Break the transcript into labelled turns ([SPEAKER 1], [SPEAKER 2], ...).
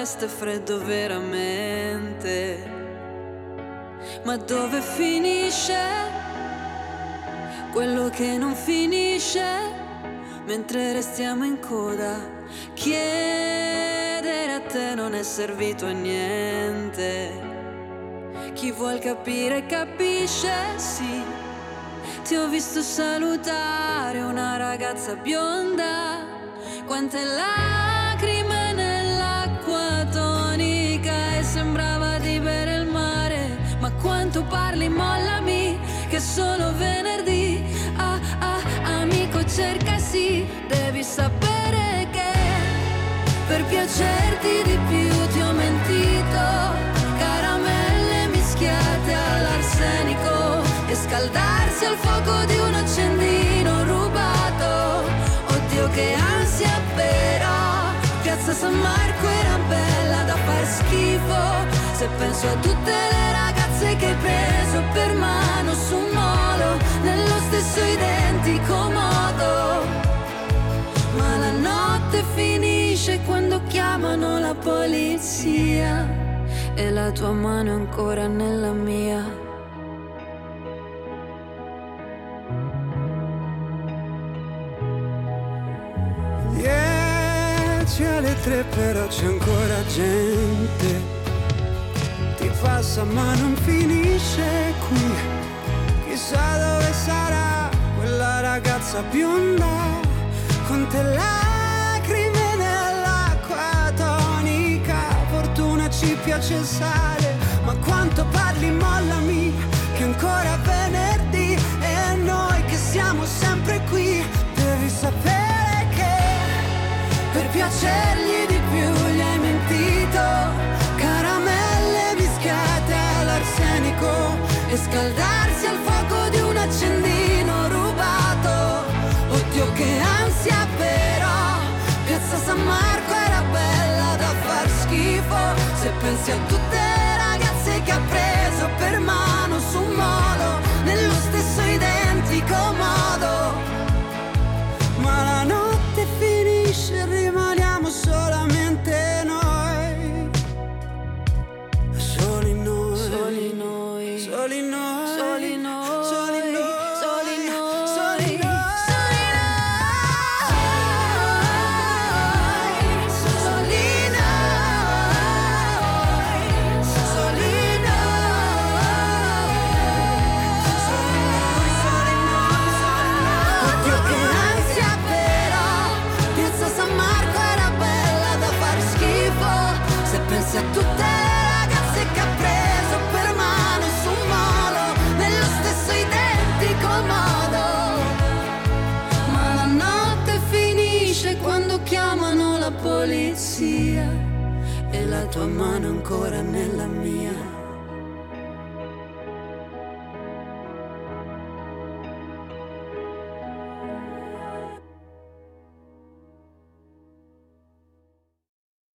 [SPEAKER 1] festa è freddo veramente. Ma dove finisce quello che non finisce? Mentre restiamo in coda, chiedere a te non è servito a niente. Chi vuol capire capisce, sì. Ti ho visto salutare una ragazza bionda, quante lacrime nell'acqua tonica, e sembrava di bere il mare. Ma quanto parli, mollami, che è solo venerdì. Ah, ah, amico, cerca sì. Devi sapere che per piacerti di più ti ho mentito. Caramelle mischiate all'arsenico e scaldarsi al fuoco di un accendino rubato. Oddio che ansia però, Piazza San Marco era bella da far schifo. Se penso a tutte le ragazze che hai preso per mano su un molo, nello stesso identico modo. Ma la notte finisce quando chiamano la polizia e la tua mano è ancora nella mia.
[SPEAKER 2] 10 alle 3 però c'è ancora gente. Ti passa ma non finisce qui. Chissà dove sarà quella ragazza bionda, con te lacrime nell'acqua tonica. Fortuna ci piace il sale, ma quanto parli, mollami, che ancora venerdì. E noi che siamo sempre qui. Devi sapere che per piacergli di più gli hai mentito. Caramelle mischiate all'arsenico e scaldarsi al fuoco di un accendino rubato. Oddio che ansia però, Piazza San Marco era bella da far schifo. Se pensi a tutte le ragazze che ha preso per mano su un molo, nello stesso identico modo. Ma la notte finisce, rimaniamo solamente noi. Soli noi,
[SPEAKER 1] Soli noi,
[SPEAKER 2] soli noi,
[SPEAKER 1] soli noi,
[SPEAKER 2] soli noi,
[SPEAKER 1] soli noi,
[SPEAKER 2] soli noi, Oddio che ansia però, Piazza San Marco era bella da far schifo. Se pensi a tutte le ragazze che ha preso per mano su un molo, nello stesso identico modo. Ma la notte finisce quando chiamano la polizia e la tua mano è ancora nella mia.